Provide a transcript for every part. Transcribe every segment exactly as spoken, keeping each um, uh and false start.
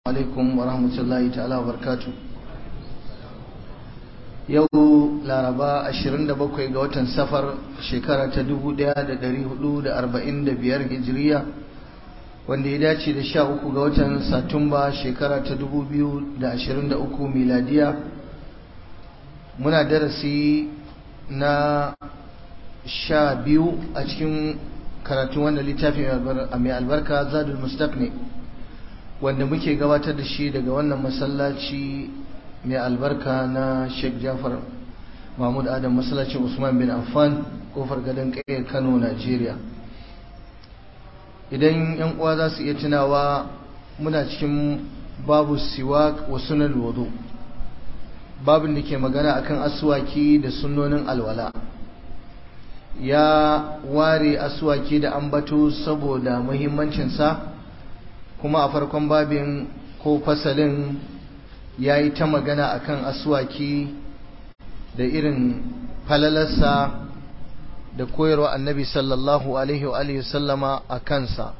alaikum wa rahmatullahi ta'ala wa barakatuh. Yau Laraba ashirin da bakwai ga watan Safar shekara ta dubu ɗaya da ɗari hudu da arba'in da biyar Hijiriya, wanda ya dace da sha uku ga watan Satumba shekara ta dubu biyu da ashirin da uku miladiya. Muna darasi na sha biyu a cikin karatun wannan littafi mai albarka Zadul Mustaqni, wanda muke gabatar da shi daga wannan masallaci mai albarka na Sheikh Jafar Mahmud Adam, masallacin Usman bin Affan, kofar gadon Kaye, Kano, Najeriya. Idan yan uwa za su iya tunawa, muna cikin babu siwak wa sunan wudu, babin da ke magana akan aswaki da sunnonin alwala. Ya ware aswaki da ambato saboda muhimmancinsa, kuma a farkon babin ko fasalin ya yi ta magana akan aswaki da irin falalarsa da koyarwa annabi sallallahu alaihi wa alihi sallama a kansa.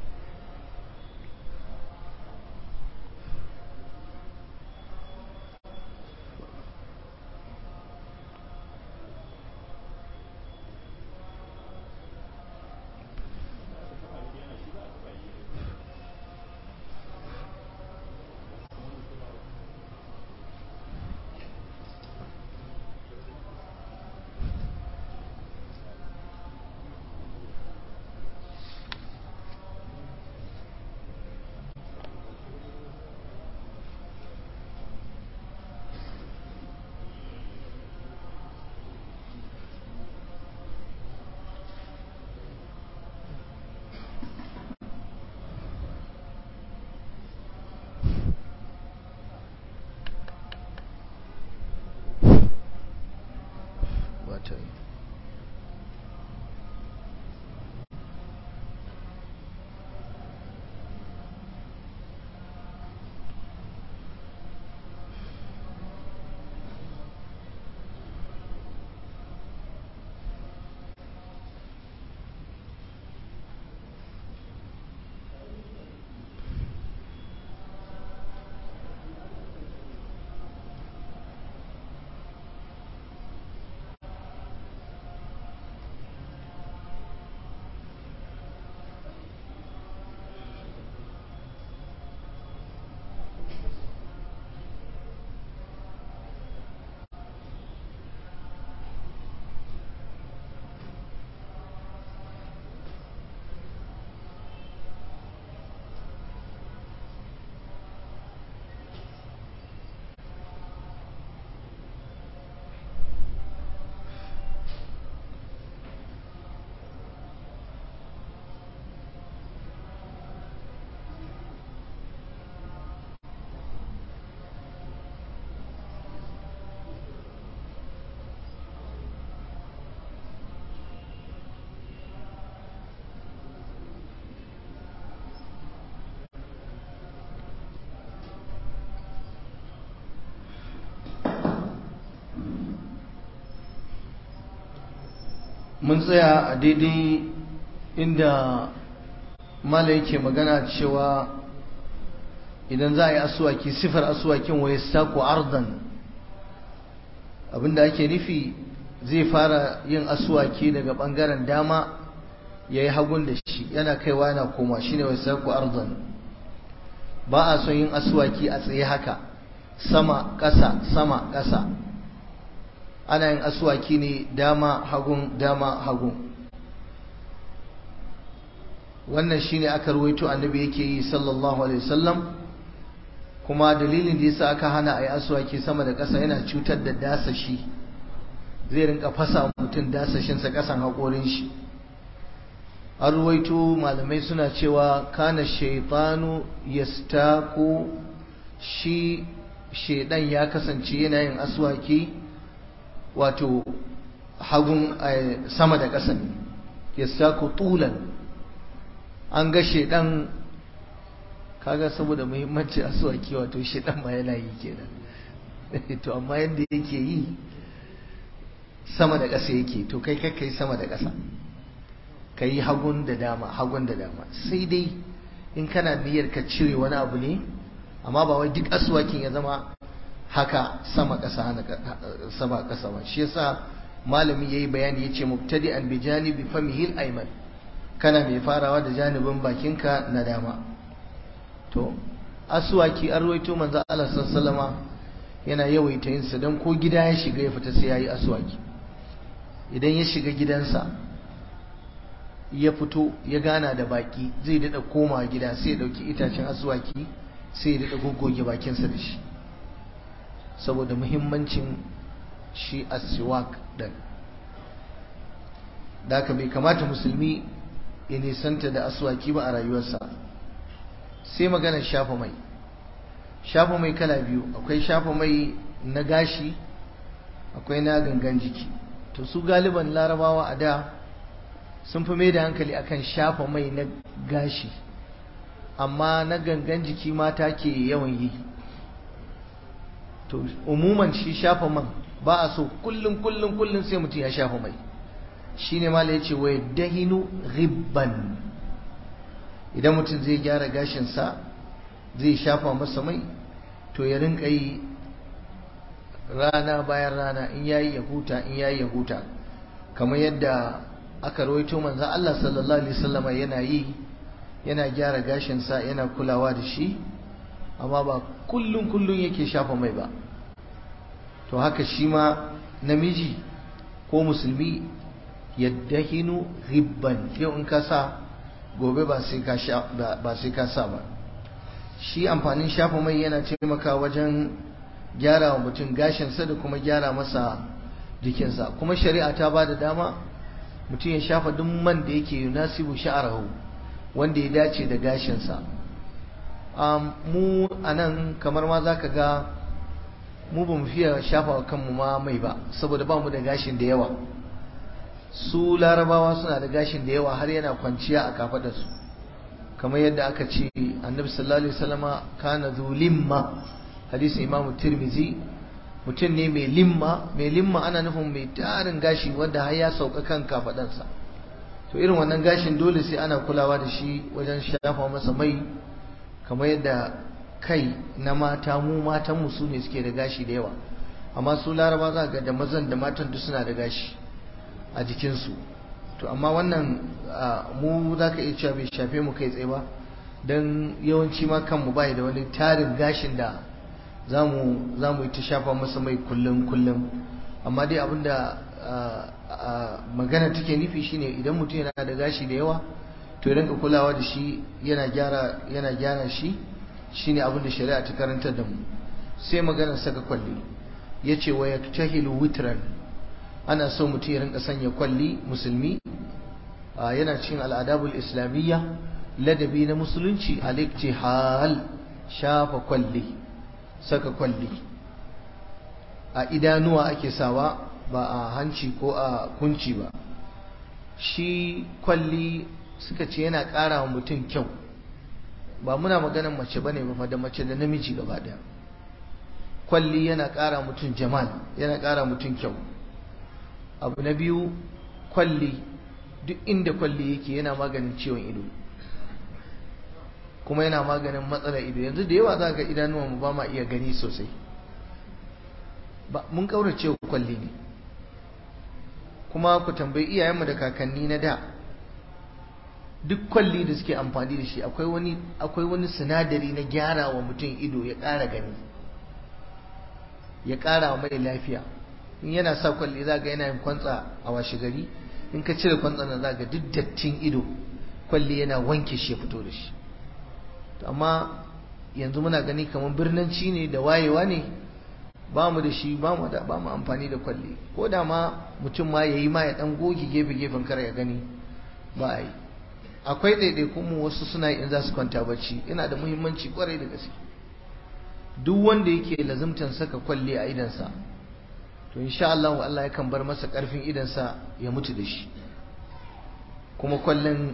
Mun tsaya a daidai inda mala yake magana cewa idan za a yi asuwaki, sifar asuwakin wa yastaku ardan, abinda ake nufi zai fara yin asuwaki daga bangaren dama ya yi hagun da shi, yana kaiwa yana koma, shine wa yastaku ardan. Ba a son yin asuwaki a tsaye haka, sama ƙasa sama ƙasa. Ana yin aswaki ne dama hagun dama hagun. Wannan shine aka ruwaito annabi yake yi sallallahu alaihi wasallam, kuma dalilin da yasa aka hana ayi aswaki sama da ƙasa yana cutar da dasashi, zai rinka fasa mutum dasashin sa ƙasan haƙorin shi. An ruwaito malamai suna cewa kana shaytanu yastaku, shi shedan ya kasance yana yin aswaki wato hagun sama da ƙasa ne, yastaku tulan. An ga shedan, kaga saboda muhimmanci aswaki, wato shedan ma yana yi kenan to amma yanda yake yi sama da ƙasa yake, to kai kai sama da ƙasa, ka yi hagun da dama hagun da dama. Sai dai in kana niyyar ka cire wani abu ne amma ba wai duk aswakin ya zama haka sama ƙasa sama ƙasa ba. Shi yasa malami yayi bayani yace mubtadi'an bi janibi famihi al-ayman, kana mai farawa da janibin bakinka na dama. To aswaki an ruwaito manzo Allah sallallahu alaihi wasallama yana yawaita yin sa dan ko gida ya shiga ya fita sai yayi aswaki. Idan ya shiga gidansa ya fito ya gana da baki zai dada koma gida sai ya dauki itacen aswaki sai ya dada goggoge bakinsa da shi, saboda muhimmancin shi aswak din. Da haka bai kamata musulmi ya nisanta da aswaki ba a rayuwarsa. Sai maganar shafa mai. Shafa mai kala biyu, akwai shafa mai na gashi, akwai na gangan jiki. To su galiban larabawa a da sun fi mai da hankali akan shafa mai na gashi, amma na gangan jiki mata ke yawan yi. To umuman shi shafa man ba a so kullum kullum kullum sai mutum ya shafa mai. Shine mala yace wa dahinu ghibban, idan mutum zai gyara gashinsa zai shafa masa mai to ya rinka yi rana bayan rana, in yayi ya huta in yayi ya huta, kamar yadda aka rawaito manzon Allah sallallahu alaihi wasallam yana yi, yana gyara gashinsa yana kulawa da shi, amma ba kullun kullun yake shafa mai ba. To haka shi ma namiji ko musulmi yaddahinu ghibban, yau in ka sa gobe ba sai ka sha ba sai ka sa ba. Shi amfanin shafa mai yana taimaka wajen gyara wa mutum gashinsa da kuma gyara masa jikinsa, kuma shari'a ta ba da dama mutum ya shafa duk man da yake yunasibu sha'arahu, wanda ya dace da gashinsa. um, mu anan kamar ma zaka ga mu ba mu fiye shafa wa kanmu ma mai ba, saboda ba mu da gashin da yawa. Su larabawa suna da gashin da yawa har yana kwanciya a kafadarsu, kamar yadda aka ce annabi sallallahu alaihi wasallama kana zu limma, hadisin imamu tirmizi, mutum ne mai limma. Mai limma ana nufin mai tarin gashi wanda har ya sauka kan kafadarsa. To irin wannan gashin dole sai ana kulawa da shi wajen shafa masa mai, kamar yadda kai na mata, mu matan mu su ne suke da gashi da yawa, amma su laraba za ga da mazan da matan duk suna da gashi a jikinsu. To amma wannan mu za ka iya cewa bai shafe mu kai tsaye ba, don yawanci ma kanmu bai da wani tarin gashin da za mu yi ta shafa masa mai kullum kullum. Amma dai abinda magana take nufi shine idan mutum yana da gashi da yawa to ya kulawa da shi, yana gyara yana gyara shi, shine abinda shari'a ta karantar da mu. Sai maganar saka kwalli, yace wa yaktahilu witran, ana so mutum ya rinka sanya kwalli musulmi. Yana cikin al'adabul islamiyya, ladabi na musulunci, al-iktihal, shafa kwalli, saka kwalli a idanuwa ake sawa, ba a hanci ko a kunci ba. Shi kwalli suka ce yana ƙara wa mutum kyau, ba muna maganar mace bane ba, da mace da namiji gaba daya. Kwalli yana ƙara mutum jamal, yana ƙara mutum kyau. Abu na biyu, kwalli duk inda kwalli yake yana maganin ciwon ido, kuma yana maganin matsalar ido. Yanzu da yawa za ga idanuwan mu ba ma iya gani sosai, ba mun kaurace kwalli ne. Kuma ku tambayi iyayenmu da kakanni na da, duk kwalli da suke amfani da shi akwai wani akwai wani sinadari na gyara wa mutum ido, ya ƙara gani, ya ƙara wa mai lafiya. In yana sa kwalli za ga yana yin kwantsa a washe gari, in ka cire kwantsa nan za ga duk dattin ido kwalli yana wanke shi ya fito da shi. Amma yanzu muna gani kamar birnanci ne da wayewa ne, ba mu da shi, ba mu da ba mu amfani da kwalli. Ko da ma mutum ma yayi ma ya dan goge gefe gefen kar ya gani, ba a yi. Akwai ɗaiɗaikun mu wasu suna yi in za su kwanta bacci, yana da muhimmanci kwarai da gaske. Duk wanda yake lazimtan saka kwalli a idansa, to insha Allah Allah yakan bar masa karfin idansa ya mutu da shi. Kuma kwallin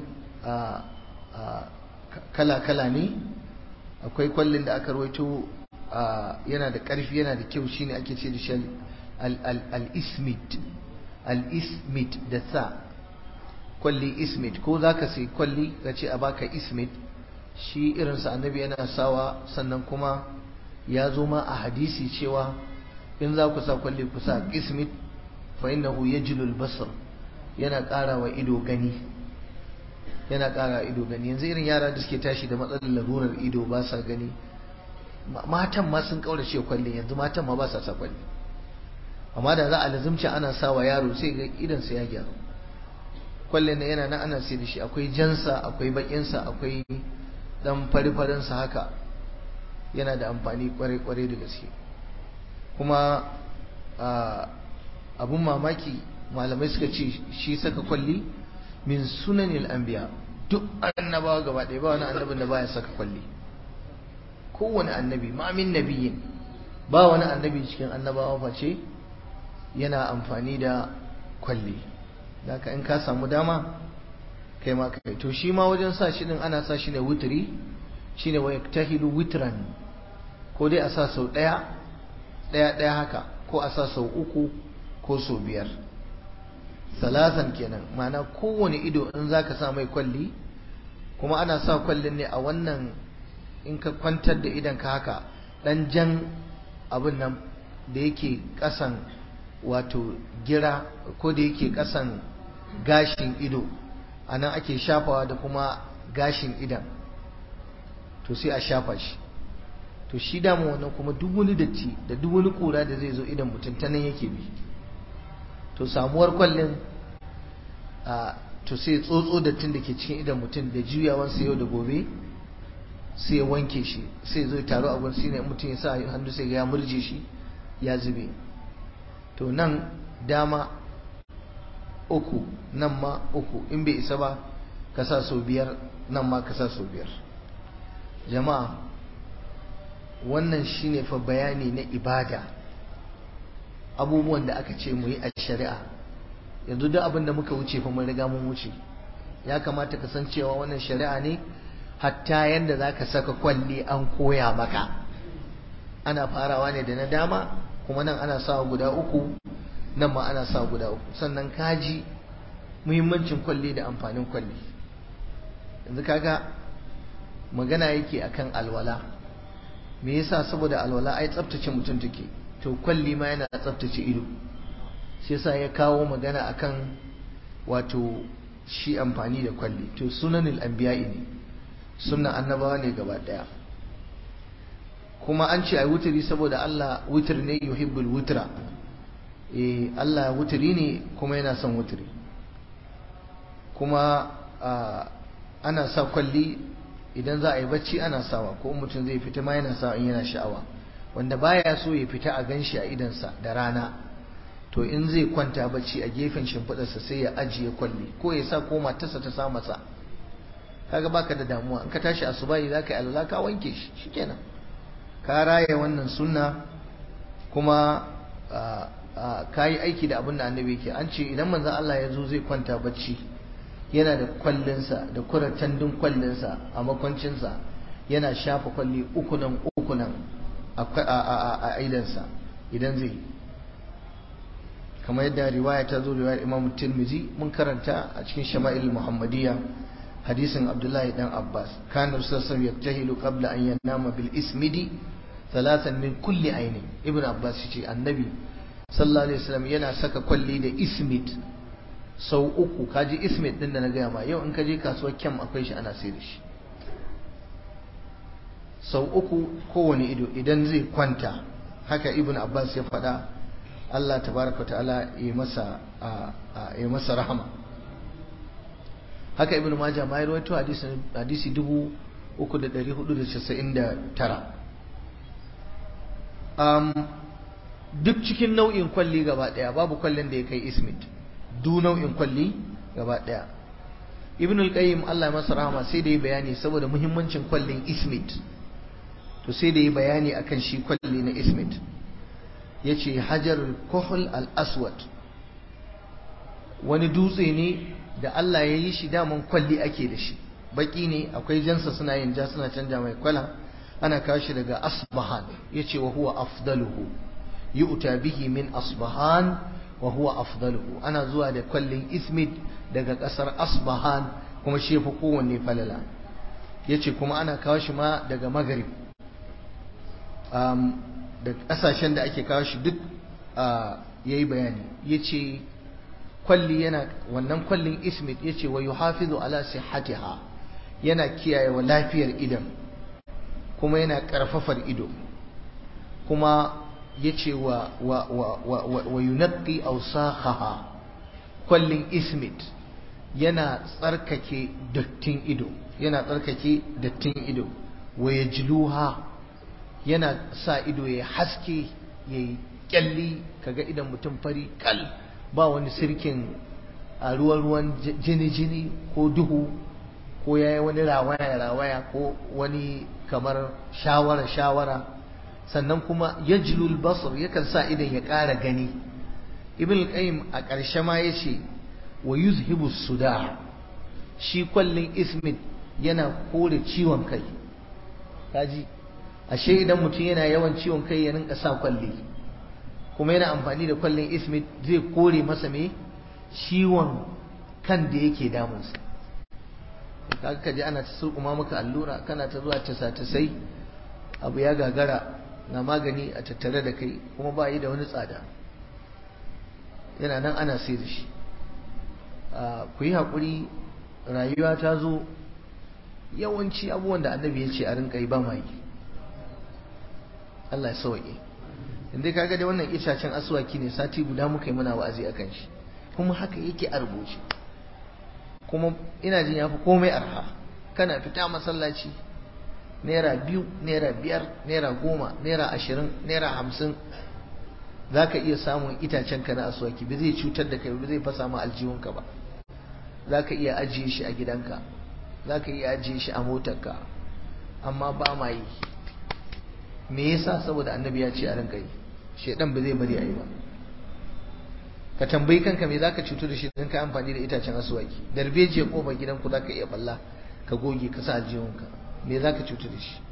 kala-kala ne. Akwai kwallin da aka rawaito yana da karfi, yana da kyau, shine ake ce da shi al-ismit, al-ismit da sa, kwalli ismit. Ko zaka sai kwalli ka ce a baka ismit, shi irinsa annabi yana sawa, sannan kuma ya zo ma a hadisi cewa in za ku sa kwalli ku sa qismit fa innahu yajlul basar, yana ƙara wa ido gani, yana ƙara ido gani. Yanzu irin yara da suke tashi da matsalar larurar ido ba sa gani, matan ma sun kaurace kwalli, yanzu matan ma ba sa sa kwalli, amma da za a lazumci ana sa wa yaro sai ga idansa ya gyaru. Kwallin nan yana nan ana sai da shi, akwai jansa, akwai bakinsa, akwai dan fari-farinsa haka, yana da amfani kwarai-kwarai da gaske. Kuma abun mamaki malamai suka ce shi saka kwalli min sunanil anbiya, duk annabawa gaba ɗaya ba wani annabin da baya saka kwalli. Kowane annabi, ma min nabiyin, ba wani annabi cikin annabawa face yana amfani da kwalli. Haka in ka samu dama kai ma kai. To shi ma wajen sa shi din ana sa shi ne wutri, shine wa yaktahilu witran, ko dai a sa sau ɗaya ɗaya ɗaya haka, ko a sa sau uku ko sau biyar, salasan kenan. Ma'ana kowane ido in zaka sa mai kwalli, kuma ana sa kwallin ne a wannan, in ka kwantar da idan ka haka, dan jan abin nan da yake kasan wato gira, ko da yake kasan gashin ido, anan ake shafawa, da kuma gashin idan, to sai a shafa shi. To shi dama wannan kuma duk wani datti da duk wani kura da zai zo idan mutum ta nan yake bi. To samuwar kwallin a to sai tsotso dattin da ke cikin idan mutum da juyawansa yau da gobe, sai ya wanke shi, sai zo taro a gun, shine mutum ya sa hannu sai ga ya murje shi ya zube. To nan dama uku, nan ma uku, in bai isa ba ka sa sau biyar, nan ma ka sa sau biyar. Jama'a, wannan shine fa bayani na ibada, abubuwan da aka ce mu yi a shari'a. Yanzu duk abin da muka wuce fa mun riga mun wuce, ya kamata ka san cewa wannan shari'a ne. Hatta yanda zaka saka kwalli an koya maka, ana farawa ne da na dama, kuma nan ana sawa guda uku, nan ma ana sawa guda uku. Sannan kaji muhimmancin kwalli da amfanin kwalli. Yanzu kaga magana yake akan alwala, me yasa? Saboda alwala ai tsaftace mutum take, to kwalli ma yana tsaftace ido, shi yasa ya kawo magana akan wato shi amfani da kwalli. To sunanul anbiya'i ne, sunnan annabawa ne gaba daya. Kuma an ce ai wuturi saboda Allah wutur ne, yuhibbul wutra, eh Allah wuturi ne kuma yana son wuturi. Kuma ana sa kwalli idan za a yi bacci, ana sawa, ko mutum zai fita ma yana sawa in yana sha'awa. Wanda baya so ya fita a ganshi a idansa da rana, to in zai kwanta bacci a gefen shimfiɗarsa sai ya ajiye kwalli, ko ya sa ko matarsa ta sa masa. Kaga baka da damuwa, in ka tashi asubahi zaka yi alwala ka wanke shi, shikenan ka raya wannan sunna, kuma ka yi aiki da abin da annabi yake. An ce idan manzon Allah ya zo zai kwanta bacci, yana da kwallinsa da kuratandun kwallinsa a makwancinsa, yana shafa kwalli uku nan uku nan a idansa idan zai, kamar yadda riwaya ta zo, riwayar Imam Tirmidhi mun karanta a cikin Shama'il Muhammadiyya, hadisin Abdullahi dan Abbas, kana Rasulullah yaktahilu qabla an yanama bil ismidi thalathan min kulli aini. Ibn Abbas yace annabi sallallahu alaihi wasallam yana saka kwalli da ismid sau uku. Kaji ismid din da na gaya ma, yau in ka je kasuwar kyam akwai shi, ana sai da shi. Sau uku kowane ido idan zai kwanta, haka Ibn Abbas ya faɗa. Allah tabaraka ta'ala ya masa ya masa rahama. Haka Ibn Majah ma ya rawaito hadisi hadisi dubu uku da ɗari hudu da casa'in da tara. Um, duk cikin nau'in kwalli gaba ɗaya babu kwallin da ya kai ismid, du nau'in kwalli gaba ɗaya. Ibn al-Qayyim Allah ya masa rahama sai da yi bayani saboda muhimmancin kwallin ismid, to sai da yi bayani akan shi kwalli na ismid. Yace hajar kuhul al-aswad, wani dutse ne da Allah ya yi shi, daman kwalli ake da shi, baki ne, akwai jansa suna yin ja, suna canja mai kwala, ana kawo shi daga Asbahan. Yace wa huwa afdaluhu, yu'ta bihi min Asbahan wa huwa afdaluhu, ana zuwa da kwallin ismid daga kasar Asbahan, kuma shi fa kowanne falala. yace kuma ana kawo shi ma daga Maghrib um, da ƙasashen da ake kawo shi duk uh, yayi bayani yace kwalli yana wannan kwallin ismit yace wa yuhafizu ala sihhatiha yana kiyaye wa lafiyar idan kuma yana karfafar ido kuma yace wa wa wa wa, wa yunqi awsakhaha kwallin ismit yana tsarkake dattin ido yana tsarkake dattin ido wa yajluha yana sa ido ya haske yayi kyalli kaga idan mutum fari kal ba wani sirkin a ruwan ruwan jini jini ko duhu ko yayi wani rawaya rawaya ko wani kamar shawara shawara sannan kuma yajlul basr yakan sa idan ya ƙara gani ibn al-qayyim a ƙarshe ma yace wa yuzhibu suda shi kwallin ismit yana kore ciwon kai kaji ashe idan mutum yana yawan ciwon kai ya rinka sa kwalli kuma yana amfani da kwallin ismit zai kore masa me ciwon kan da yake damunsa kaga kaji ana ta surkuma maka allura kana ta zuwa ta ta sai abu ya gagara na magani a tattare da kai kuma ba yi da wani tsada yana nan ana sai da shi ku yi haƙuri rayuwa ta zo yawanci abubuwan da annabi ya ce a rinka yi ba ma yi Allah ya sauke inda kaga da wannan itacen aswaki ne sati guda muka yi muna wa'azi akan shi kuma haka yake a rubuce kuma ina jin yafi komai arha kana fita masallaci naira biyu naira biyar naira goma naira ashirin naira hamsin za ka iya samun itacen ka na aswaki ba zai cutar da kai ba zai fasa ma aljihunka ba za ka iya ajiye shi a gidanka za ka iya ajiye shi a motarka amma ba ma yi me yasa saboda annabi ya ce a rinka yi shedan ba zai bari a yi ba ka tambayi kanka me zaka cutu da shi dan ka amfani da itacen aswaki darbeje kofar gidanku zaka iya balla ka goge ka sa aljihunka me zaka cutu da shi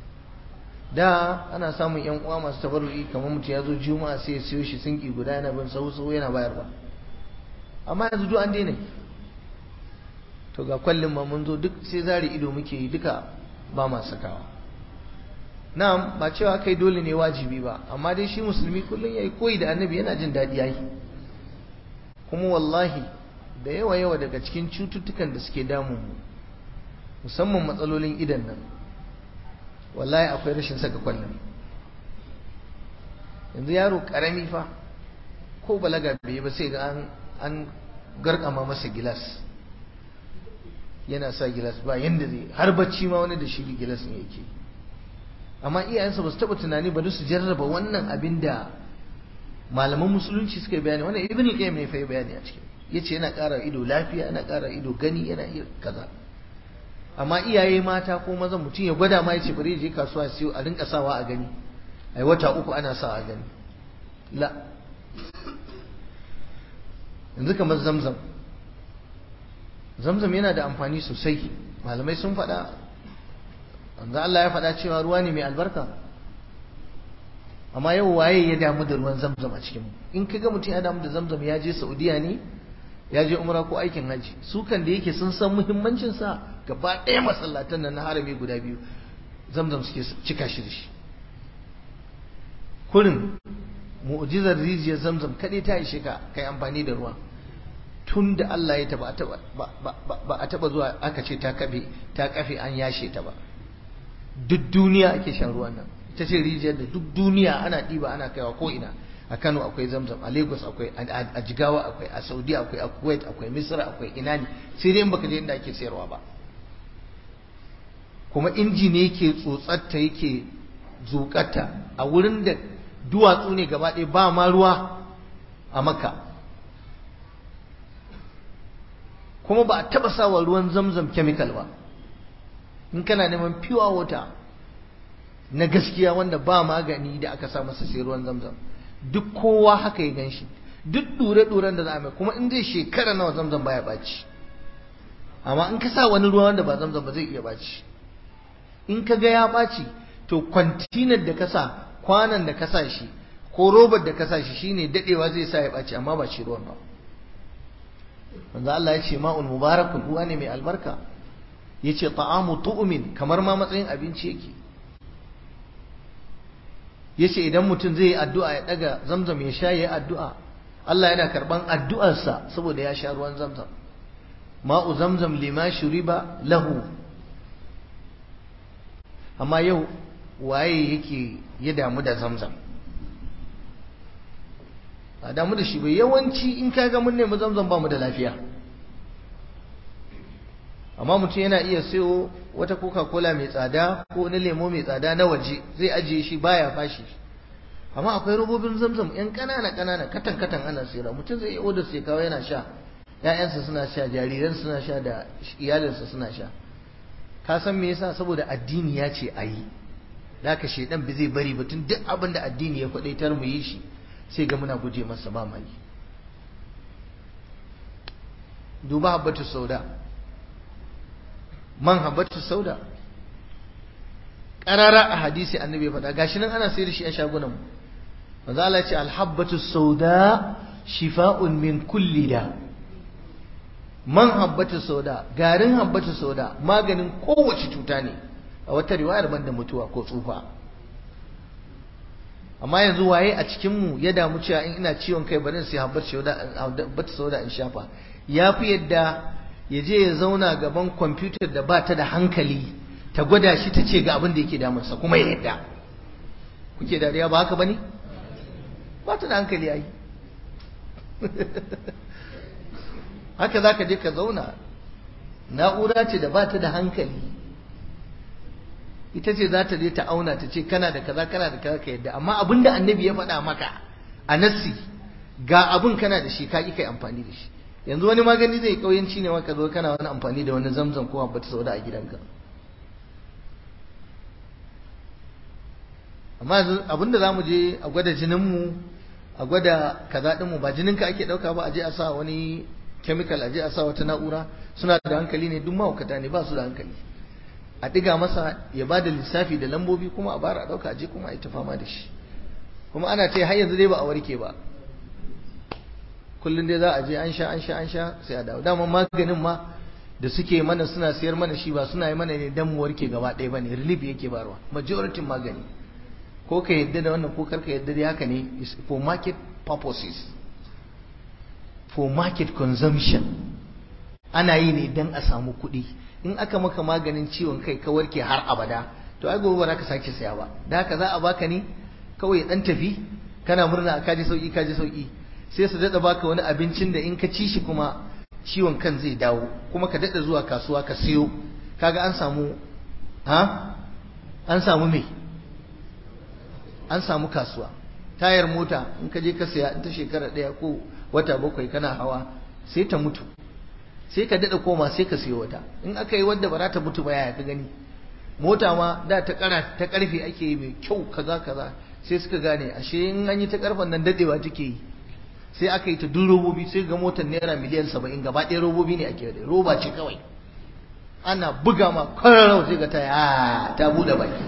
da ana samun yan uwa masu tabarruki kamar mutum ya zo juma'a sai ya siyo shi sinki guda yana bin sau sau yana bayarwa amma yanzu duk an daina to ga kwallin ma mun zo duk sai zari ido muke yi duka ba ma sakawa na'am ba cewa kai dole ne wajibi ba amma dai shi musulmi kullun yayi koyi da annabi yana jin dadi yayi kuma wallahi da yawa yawa daga cikin cututtukan da suke damun mu musamman matsalolin idan nan wallahi akwai rashin saka kwallon yanzu yaro karami fa ko balaga bai ba sai ga an an garkama masa gilas yana sa gilas ba yanda zai har bacci ma wani da shi gilas ne yake amma iyayensa ba su taɓa tunani ba su jarraba wannan abin da malaman musulunci suka bayani wannan ibn al-qayyim ne fa ya bayani a cikin yace yana ƙara ido lafiya yana ƙara ido gani yana iya kaza amma iyaye mata ko maza mutum ya gwada ma yace bari je kasuwa siyo a rinka sawa a gani ai wata uku ana sawa a gani la yanzu kamar zamzam zamzam yana da amfani sosai malamai sun faɗa wanda Allah ya faɗa cewa ruwa ne mai albarka amma yau waye ya damu da ruwan zamzam a cikin in kaga mutum ya damu da zamzam ya je Saudiya ne ya je umra ko aikin haji su kan da yake sun san muhimmancin sa gaba ɗaya masallatan nan na harami guda biyu zamzam suke cika shi da shi kurin mu'jizar rijiyar zamzam kaɗai ta ishe ka kai amfani da ruwa tun da Allah ya taba ba a taba zuwa aka ce ta kafe ta kafe an yashe ta ba duk duniya ake shan ruwan nan ita ce rijiyar da duk duniya ana ɗiba ana kaiwa ko ina a Kano akwai zamzam a Lagos akwai a Jigawa akwai a Saudi akwai a Kuwait akwai Misra akwai ina ne sai dai in baka je inda ake sayarwa ba kuma inji ne yake tsotsatta yake zuƙata a wurin da duwatsu ne gaba ɗaya ba ma ruwa a Makka kuma ba a taɓa sawa ruwan zamzam chemical ba in kana neman pure water na gaskiya wanda ba magani da aka sa masa sai ruwan zamzam duk kowa haka ya ganshi duk dure-duren da za a mai kuma in zai shekara nawa zamzam baya ɓaci amma in ka sa wani ruwa wanda ba zamzam ba zai iya ɓaci in ka ga ya ɓaci to kwantinar da ka sa kwanan da ka sa shi ko robar da ka sa shi shine dadewa zai sa ya ɓaci amma ba shi ruwan ba manzo Allah ya ce ma'ul mubarakun ruwa ne mai albarka yace ta'amu tu'min kamar ma matsayin abinci yake. yace idan mutum zai yi addu'a ya daga zamzam ya sha yayi addu'a Allah yana karban addu'arsa saboda ya sha ruwan zamzam. ma'u zamzam lima shuriba lahu. amma yau waye yake ya damu da zamzam? a damu da shi bai. yawanci in kaga mun nemi zamzam ba mu da lafiya, amma mutum yana iya sayo wata coca-cola mai tsada ko wani lemo mai tsada na waje zai ajiye shi baya fashi. amma akwai robobin zamzam yan kanana kanana katan katan ana sayarwa, mutum zai yi odar sai kawo yana sha, ƴaƴansa suna sha, jariran suna sha da iyalinsa suna sha. ka san me yasa? saboda addini ya ce ayi. da ka shedan bai zai bari ba, tun duk abin da addini ya faɗaitar mu yi shi sai ga muna guje masa ba mai. duba habbatu sauda, man habbatu sauda qarara a hadisi annabi ya faɗa, gashi nan ana sayar da shi a shagunan mu. manzo Allah ya ce al-habbatu sauda shifa'un min kulli da. man habbatu sauda, garin habbatu sauda maganin kowace cuta ne, a wata riwayar banda mutuwa ko tsufa. amma yanzu waye a cikin mu ya damu cewa in ina ciwon kai bari sai habbatu sauda habbatu sauda in shafa? yafi yadda ya je ya zauna gaban kwamfutar da ba ta da hankali ta gwada shi ta ce ga abin da yake damunsa kuma ya yadda. kuke dariya ba haka bane? ba ta da hankali ai. haka za ka je ka zauna, na'ura ce da ba ta da hankali, ita ce za ta je ta auna ta ce kana da kaza kana da kaza ka yadda. amma abin da annabi ya faɗa maka a nassi ga abin kana da shi ka ƙi kai amfani da shi. yanzu wani magani zai kauyanci ne maka zo kana wani amfani da wani zamzam ko habbatu sauda a gidanka. amma yanzu abinda za mu je a gwada jininmu a gwada kaza ɗinmu, ba jininka ake ɗauka ba a je a sa wani chemical, a je a sa wata na'ura. suna da hankali ne? duk mahaukata ne, ba su da hankali. a ɗiga masa ya ba da lissafi da lambobi kuma a bara a ɗauka a je kuma a yi ta fama da shi, kuma ana ce har yanzu dai ba a warke ba. kullum dai za a je an sha an sha an sha sai a dawo. dama maganin ma da suke mana suna sayar mana shi ba suna yi mana ne dan mu warke gaba ɗaya bane, relief yake barwa majority magani. ko ka yadda da wannan ko karka yadda dai haka ne, for market purposes, for market consumption. ana yi ne dan a samu kuɗi. in aka maka maganin ciwon kai ka warke har abada, to ai gobe ba za ka sake saya ba. da haka za a baka ne kawai dan tafi kana murna ka ji sauki ka ji sauki, sai su dada baka wani abincin da in ka ci shi kuma ciwon kan zai dawo, kuma ka dada zuwa kasuwa ka siyo. kaga an samu ha an samu me an samu kasuwa. tayar mota in ka je ka siya in ta shekara daya ko wata bakwai kana hawa sai ta mutu, sai ka dada koma sai ka siyo wata. in aka yi wanda ba za ta mutu ba yaya ka gani? mota ma da ta kara ta karfe ake yi mai kyau kaza kaza, sai suka gane ashe in an yi ta karfen nan dadewa take yi, sai aka yi ta duk robobi. sai ga motar naira miliyan saba'in gaba ɗaya robobi ne ake da roba ce kawai. ana buga ma kwararrau sai ga ta ya ta buɗe baki.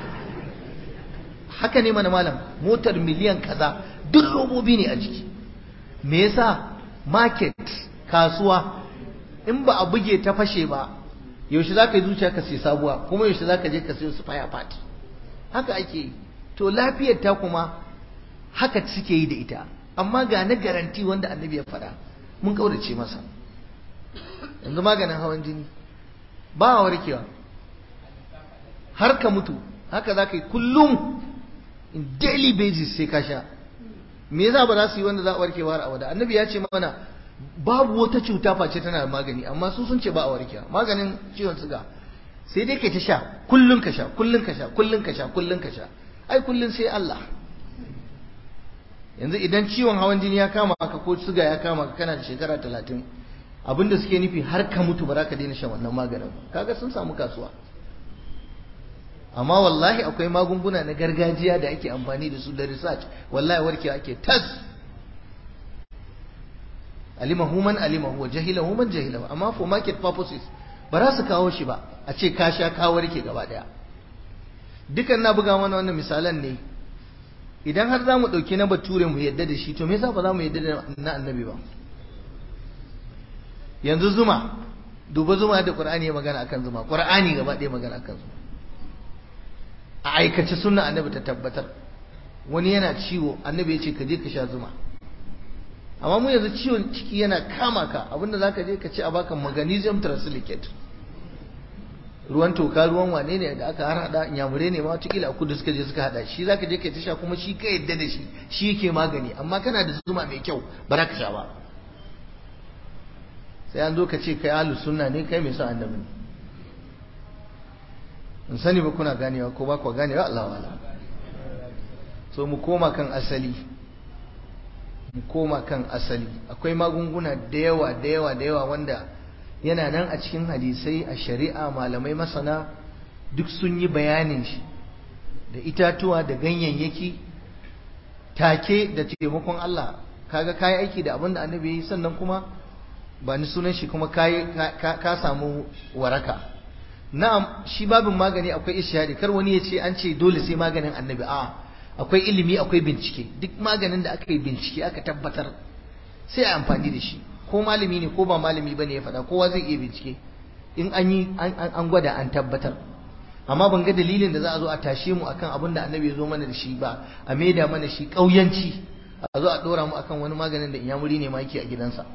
haka ne mana malam, motar miliyan kaza duk robobi ne a jiki. me yasa? market, kasuwa. in ba a buge ta fashe ba yaushe za ka yi zuciya ka sai sabuwa, kuma yaushe za ka je ka sayo spare part? haka ake yi. to lafiyar ta kuma haka suke yi da ita. amma ga na garanti wanda annabi ya faɗa mun kaurace masa. yanzu maganin hawan jini ba a warkewa har ka mutu, haka za ka yi kullum in daily basis sai ka sha. me yasa ba za su yi wanda za a warke har abada? annabi ya ce mana babu wata cuta face tana da magani, amma su sun ce ba a warkewa. maganin ciwon suga sai dai kai ta sha kullum ka sha kullum ka sha kullum ka sha kullum ka sha. ai kullum sai Allah. yanzu idan ciwon hawan jini ya kama ka ko suga ya kama ka kana da shekara talatin, abinda suke nufi har ka mutu ba za ka daina shan wannan maganin. kaga sun samu kasuwa. amma wallahi akwai magunguna na gargajiya da ake amfani da su da research, wallahi warkewa ake tas. alimahu man alimahu wa jahilahu man jahilahu. amma for market purposes ba za su kawo shi ba a ce ka sha ka warke gaba daya. dukan na buga mana wannan misalan ne idan har za mu ɗauki na bature mu yadda da shi, to me yasa ba za mu yadda da na annabi ba? yanzu zuma duba zuma da Qur'ani ya magana akan zuma, Qur'ani gaba ɗaya magana akan zuma. A aikace sunna annabi ta tabbatar. Wani yana ciwo annabi ya ce ka je ka sha zuma. Amma mu yanzu ciwon ciki yana kama ka, abinda zaka je ka ci a baka magnesium trasilicate. Ruwan toka ruwan wane ne da aka harhaɗa inyamurai ne ma watakila a kudu suka je suka haɗa shi zaka je ka ta sha kuma shi ka yadda da shi shi yake magani, amma kana da zuma mai kyau ba za ka sha ba. Sai an zo ka ce kai ahlus sunna ne, kai mai son annabi ne. in sani ba kuna ganewa ko ba ku ganewa, Allah wala. So mu koma kan asali, mu koma kan asali. Akwai magunguna da yawa da yawa da yawa wanda yana nan a cikin hadisai, a shari'a, malamai masana duk sun yi bayanin shi, da itatuwa da ganyayyaki take da taimakon Allah. Kaga kai aiki da abin da annabi ya yi, sannan kuma ba ni sunan shi kuma kai ka, ka samu waraka. Na'am, shi babin magani akwai ishihadi, kar wani ya ce an ce dole sai maganin annabi. A akwai ilimi, akwai bincike. Duk maganin da aka yi bincike aka tabbatar sai a amfani da shi. Ko malami ne ko ba malami bane ya faɗa, kowa zai iya bincike in an yi an gwada an tabbatar. Amma ban ga dalilin da za a zo a tashe mu akan abin da annabi ya zo mana da shi ba, a maida mana shi ƙauyanci, a zo a ɗora mu akan wani maganin da inyamuri ne ma yake a gidansa.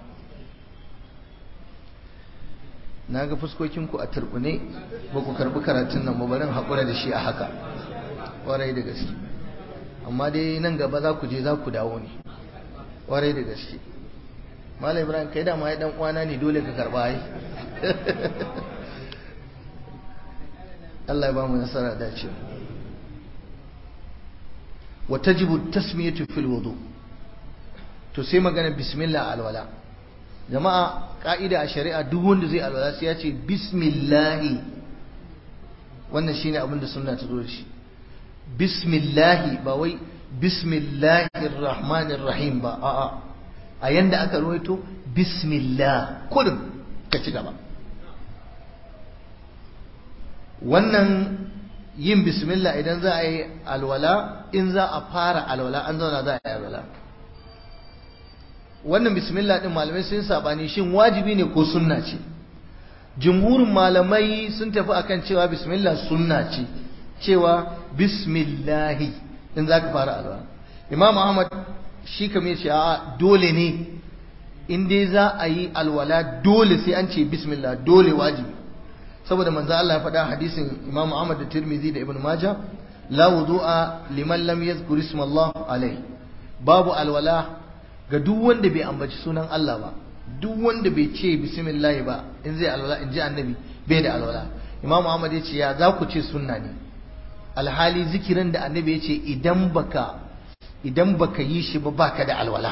Na ga fuskokinku a turbune, ba ku karɓi karatun nan ba, barin haƙura da shi a haka ƙwarai da gaske. Amma dai nan gaba za ku je za ku dawo ne ƙwarai da gaske. Malam Ibrahim kai da ma dan uwana ne, dole ka karɓa ai. Allah ya ba mu nasara da ce. Wa tajibu tasmiyatu fil wudu. To sai magana bismillah alwala. Jama'a ka'ida a shari'a duk wanda zai alwala sai ya ce bismillahi. Wannan shine abin da sunna ta zo da shi. Bismillahi, ba wai bismillahir rahmanir rahim ba, a'a. A yanda aka rawaito bismillah kudin ka ci gaba. Wannan yin bismillah idan za a yi alwala, in za a fara alwala an zauna za a yi alwala. Wannan bismillah din malamai sun sabani shin wajibi ne ko sunna ce. Jumhurin malamai sun tafi akan cewa bismillah sunna ce, cewa bismillahi in za ka fara alwala. Imam Ahmad shi kamar ce a dole ne in dai za a yi alwala dole sai an ce bismillah, dole wajibi. Saboda manzo Allah ya faɗa hadisin Imam Ahmad da Tirmidhi da Ibn Majah, la wudu'a liman lam yadhkur isma Allah alayhi. Babu alwala ga duk wanda bai ambaci sunan Allah ba, duk wanda bai ce bismillah ba in zai alwala, in ji annabi bai da alwala. Imam Ahmad ya ce ya za ku ce sunna ne, alhali zikirin da annabi ya ce idan baka idan baka yi shi ba baka da alwala.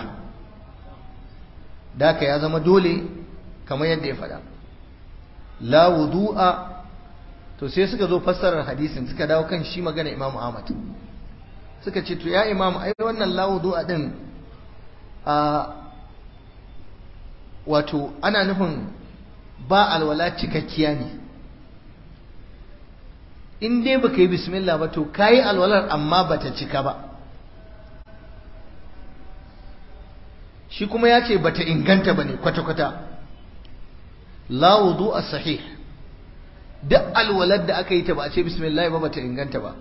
Da ya zama dole kamar yadda ya faɗa. La wudu'a. To sai suka zo fassarar hadisin, suka dawo kan shi magana Imam Ahmad. Suka ce to ya Imam, ai wannan la wudu'a din a wato ana nufin ba alwala cikakkiya ne. In dai baka yi bismillah ba to kayi alwalar amma bata cika ba. Shi kuma ya ce bata inganta bane kwata-kwata. La wudu'a sahih, duk alwalar da aka yi ta ba a ce bismillah ba bata inganta ba.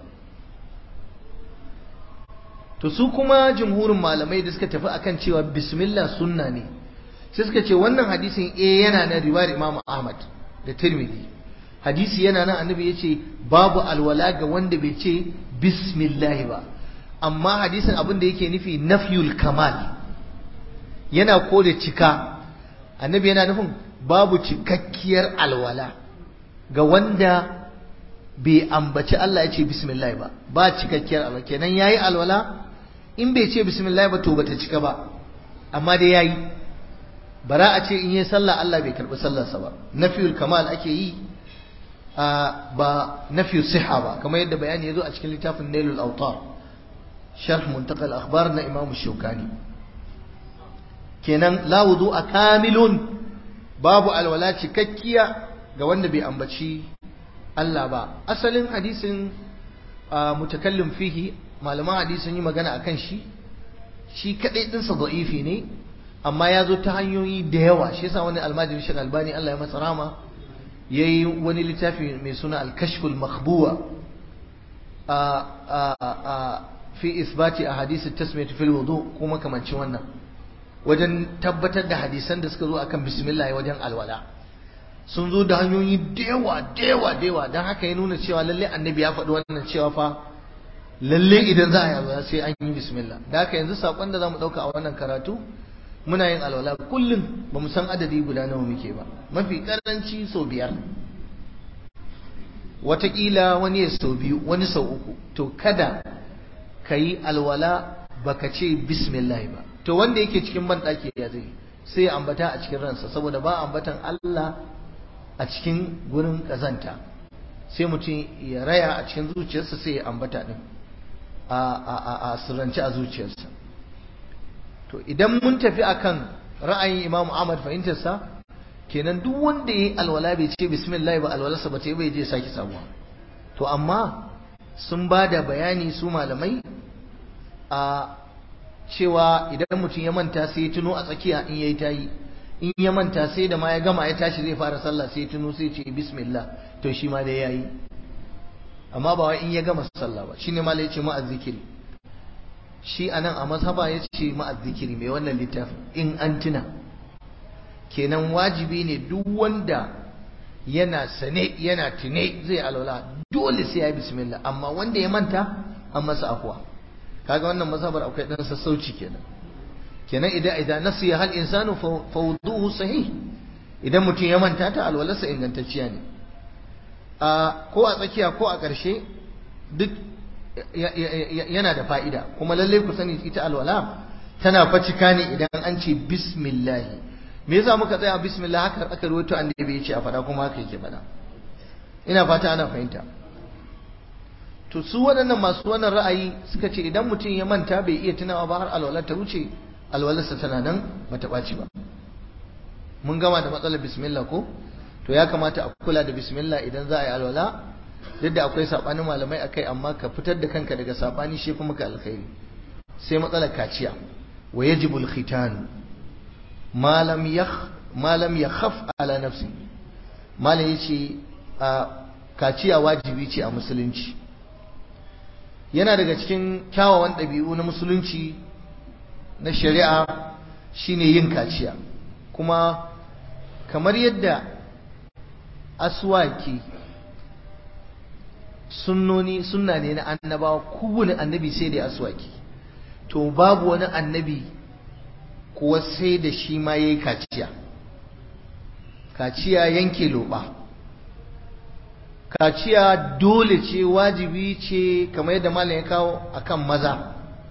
To su kuma jumhurin malamai da suka tafi akan cewa bismillah sunna ne, sai suka ce wannan hadisin eh yana na riwayar Imam Ahmad da Tirmidhi. Hadisi yana nan annabi yace babu alwala ga wanda bai ce bismillah ba. Amma hadisin abin da yake nufi nafyul kamal, yana kore cika. Annabi yana nufin babu cikakkiyar alwala ga wanda bai ambaci Allah ya ce bismillah ba, ba cikakkiyar alwala. Kenan yayi alwala, in bai ce bismillah ba to bata cika ba, amma dai yayi. Bara a ce in yi sallah Allah bai karbi sallarsa ba. Nafiyul kamal ake yi, ba nafiyul siha ba, kamar yadda bayani yazo a cikin littafin Nailul Awtar, sharh Muntaqa al-Akhbar na Imam Shawkani. Kenan la wudu'a kamilun, babu alwala cikakkiya ga wanda bai ambaci Allah ba. Asalin hadisin mutakallim fihi, malaman hadisin yi magana akan shi, shi kadai dinsa da'ifi ne, amma ya zo ta hanyoyi da yawa. Shi yasa wani almajiri Sheikh Albani Allah ya masa rahama yayi wani littafi mai suna al-kashful makhbuwa a a a fi isbati ahadith at-tasmiyah fil wudu kuma kamancin wannan wajen tabbatar da hadisan da suka zo akan bismillah wajen alwala sun zo da hanyoyi da yawa da yawa da yawa don haka ya nuna cewa lalle annabi ya faɗi wannan cewa fa lalle idan za a yi alwala sai an yi bismillah da haka yanzu sakon da zamu ɗauka a wannan karatu muna yin alwala kullum ba mu san adadi guda nawa muke ba mafi karanci sau biyar wataƙila wani ya sau biyu wani sau uku to kada ka yi alwala baka ce bismillah ba to wanda yake cikin banɗaki ya zai sai ya ambata a cikin ransa saboda ba ambatan Allah a cikin gurin ƙazanta sai mutum ya raya a cikin zuciyarsa sai ya ambata din a a a a sirrance a zuciyarsa to idan mun tafi akan ra'ayin Imam Ahmad fahimtarsa kenan duk wanda yayi alwala bai ce bismillah ba alwalarsa ba ta yi bai je saki sabuwa to amma sun bada bayani su malamai a cewa idan mutum ya manta sai ya tuno a tsakiya in yayi tayi in ya manta sai da ma ya gama ya tashi zai fara sallah sai ya tuno sai ya ce bismillah to shi ma dai yayi amma ba wai in ya gama sallah ba shine malai ya ce ma azzikiri shi anan a mazhaba ya ce ma azzikiri mai wannan littafin in an tuna kenan wajibi ne duk wanda yana sane yana tune zai alwala dole sai ya bismillah amma wanda ya manta an masa afwa kaga wannan mazhabar akwai dan sassauci kenan kenan idan idan nasiya hal insanu fa wuduhu sahih idan mutum ya manta ta alwalarsa ingantacciya ne a ko a tsakiya ko a ƙarshe duk yana da fa'ida kuma lalle ku sani ita alwala tana facika ne idan an ce bismillah me yasa muka tsaya bismillah haka aka rawaito annabi ya ce a fada kuma haka yake fada ina fata ana fahimta to su waɗannan masu wannan ra'ayi suka ce idan mutum ya manta bai iya tunawa ba har alwala ta wuce alwalarsa tana nan bata ɓaci ba mun gama da matsalar bismillah ko to ya kamata a kula da bismillah idan za a yi alwala duk da akwai sabanin malamai akai amma ka fitar da kanka daga sabani shi kuma ka alkhairi sai matsalar kaciya wa yajibu al-khitan ma lam yakh ma lam yakhaf ala nafsi malam yace kaciya wajibi ce a musulunci yana daga cikin kyawawan ɗabi'u na musulunci na shari'a shine yin kaciya kuma kamar yadda aswaki sunnoni sunna ne na annabawa kowane annabi sai da aswaki to babu wani annabi kuwa sai da shi ma yayi kaciya kaciya yanke loba kaciya dole ce wajibi ce kamar yadda malam ya kawo akan maza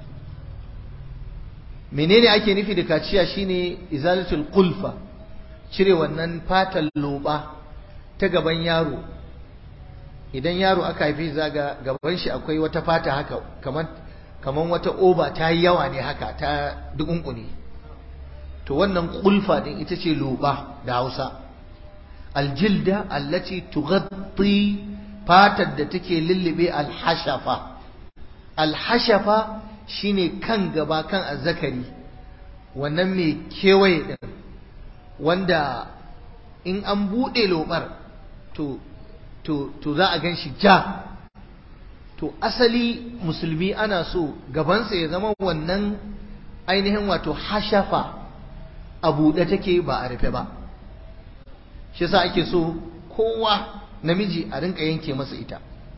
menene ake nufi da kaciya shine izalatul qulfa cire wannan fatan loba ta gaban yaro idan yaro aka haife zaga gaban shi akwai wata fata haka kamar kamar wata oba ta yi yawa ne haka ta dukunkune to wannan qulfa din ita ce loba da Hausa aljilda allati tughatti fatar da take lullube alhashafa alhashafa shine kan gaba kan azzakari wannan mai kewaye din wanda in an bude lobar to to to za a ganshi ja to asali musulmi ana so gabansa ya zama wannan ainihin wato hashafa a buɗe take ba a rufe ba shi yasa ake so kowa namiji a rinka yanke masa ita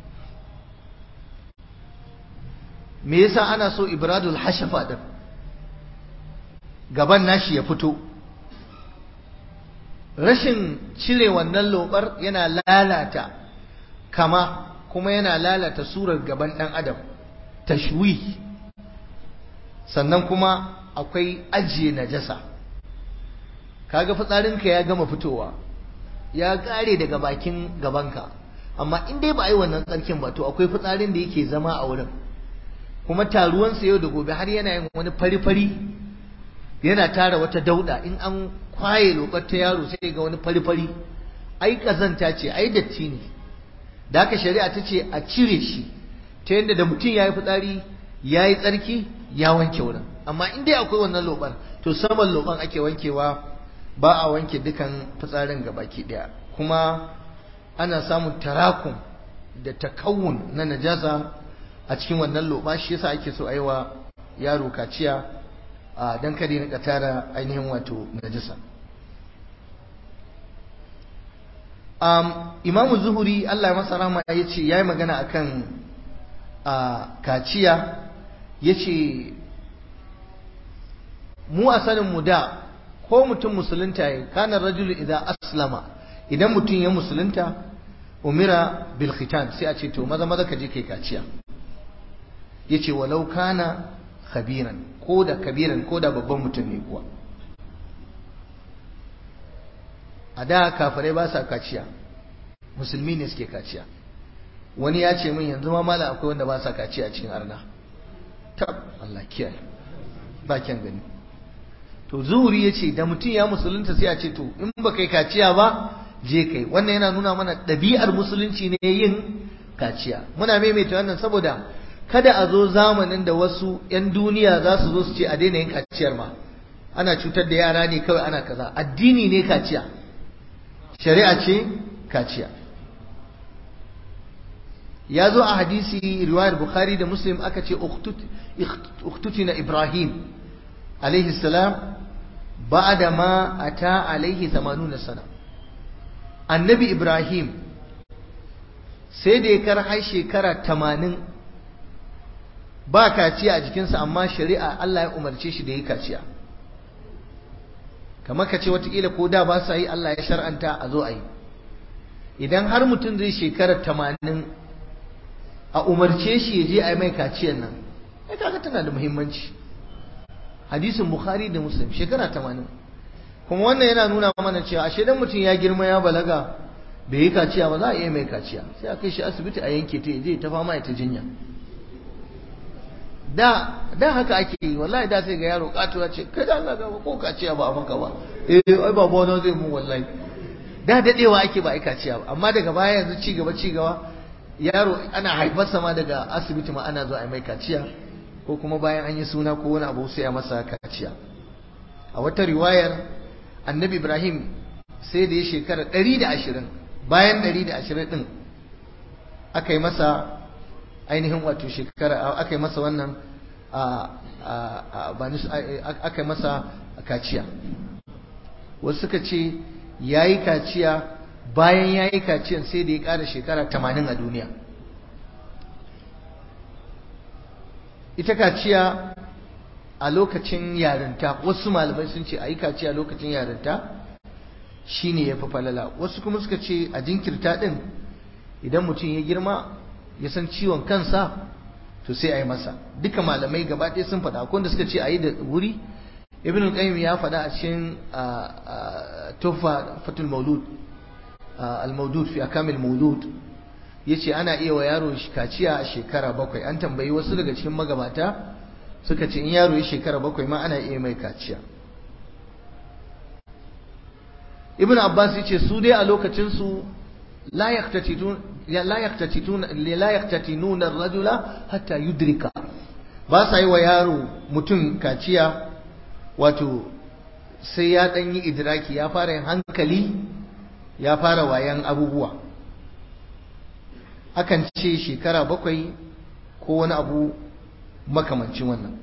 me yasa ana so ibradul hashafa din gaban nashi ya fito rashin cire wannan lobar yana lalata kama kuma yana lalata surar gaban dan adam tashwih sannan kuma akwai ajiye najasa kaga fitsarinka ya gama fitowa ya kare daga bakin gabanka amma in dai ba a yi wannan tsarkin ba to akwai fitsarin da yake zama a wurin kuma taruwansa yau da gobe har yana yin wani fari-fari yana tara wata dauda in an kwaye lokar ta yaro sai ga wani fari-fari ai kazanta ce ai datti ne da haka shari'a ta ce a cire shi ta yadda da mutum ya yi fitsari ya yi tsarki ya wanke wurin amma in dai akwai wannan lobar to saman loban ake wankewa ba a wanke dukan fitsarin gabaki daya kuma ana samun tarakun da takawun na najasa a cikin wannan loba, shi yasa ake so a yi wa yaro kaciya don kada ya rika tara ainihin wato najasa. um, imamu zuhuri Allah ya masa rahama ya ce ya yi magana akan uh, kaciya, ya ce mu a sanin mu da ko mutum musulunta ya kanar rajulu idan aslama, idan mutum ya musulunta umira bil khitan, sai a ce to maza maza ka je kai kaciya. Ya ce walau kana khabiran, ko da kabiran, ko da babban mutum ne kuwa. A da kafirai ba sa kaciya, musulmi ne suke kaciya. Wani ya ce min yanzu ma mala akwai wanda ba sa kaciya a cikin arna. Tab Allah kiyaye, ba kyan gani. To zuhuri ya ce da mutum ya musulunta sai a ce to in ba kai kaciya ba je kai. Wannan yana nuna mana ɗabi'ar musulunci ne yin kaciya. Muna maimaita wannan saboda kada a zo zamanin da wasu 'yan duniya za su zo su ce a daina yin kaciyar ma, ana cutar da yara ne kawai, ana kaza. Addini ne kaciya, shari'a ce kaciya. Ya zo a hadisi riwayar Bukhari da Muslim aka ce uktutina Ibrahim alaihi salam ba'da ma ata alaihi thamanuna sana. Annabi Ibrahim sai da ya kar har shekara tamanin ba kaciya a jikinsa, amma shari'a Allah ya umarce shi da yi kaciya. kamar ka ce watakila ko da ba sa yi, Allah ya shar'anta a zo a yi. Idan har mutum zai shekara tamanin a umarce shi ya je a yi mai kaciyar nan, ya kaga tana da muhimmanci. Hadisin Bukhari da Muslim, shekara tamanin. Kuma wannan yana nuna mana cewa ashe dan mutum ya girma ya balaga bai yi kaciya ba, za a iya mai kaciya, sai a kai shi asibiti a yanke ta, ya je ta fama ya ta jinya. Da da haka ake yi, wallahi da sai ga yaro kato ya ce kai da Allah ga ko kaciya ba a maka ba, eh ai baba na zai mu wallahi. Da dadewa ake ba ai kaciya ba, amma daga baya yanzu ci gaba ci gaba yaro ana haifarsa ma daga asibiti ma ana zuwa ai mai kaciya, ko kuma bayan an yi suna ko wani abu sai a masa kaciya. A wata riwayar Annabi Ibrahim sai da ya shekara ɗari da ashirin, bayan ɗari da ashirin din aka yi masa ainihin wato shekara, aka yi masa wannan aka yi masa kaciya. Wasu suka ce ya yi kaciya, bayan ya yi kaciyan sai da ya ƙara shekara tamanin a duniya. Ita kaciya a lokacin yarinta, wasu malamai sun ce a yi kaciya lokacin yarinta shi ne ya fi falala. Wasu kuma suka ce a jinkirta ɗin, idan mutum ya girma ya san ciwon kansa to sai a yi masa. Duka malamai gaba ɗaya sun faɗa. Akwai wanda suka ce a yi da wuri. Ibn al-Qayyim ya faɗa a cikin Tuhfa Fatul Maulud, al-Mawdud fi Akamil Mawlud, yace ana iya wa yaro kaciya a shekara bakwai. An tambayi wasu daga cikin magabata suka ce in yaro ya shekara bakwai ma ana iya mai kaciya. Ibn Abbas yace su dai a lokacin su la yaqtatitun la yaqtatitun la yaqtatinun ar-rajula hatta yudrika, ba sa yi wa yaro mutum kaciya wato sai ya dan yi idraki, ya fara yin hankali, ya fara wayan abubuwa. Akan ce shekara bakwai ko wani abu makamancin wannan.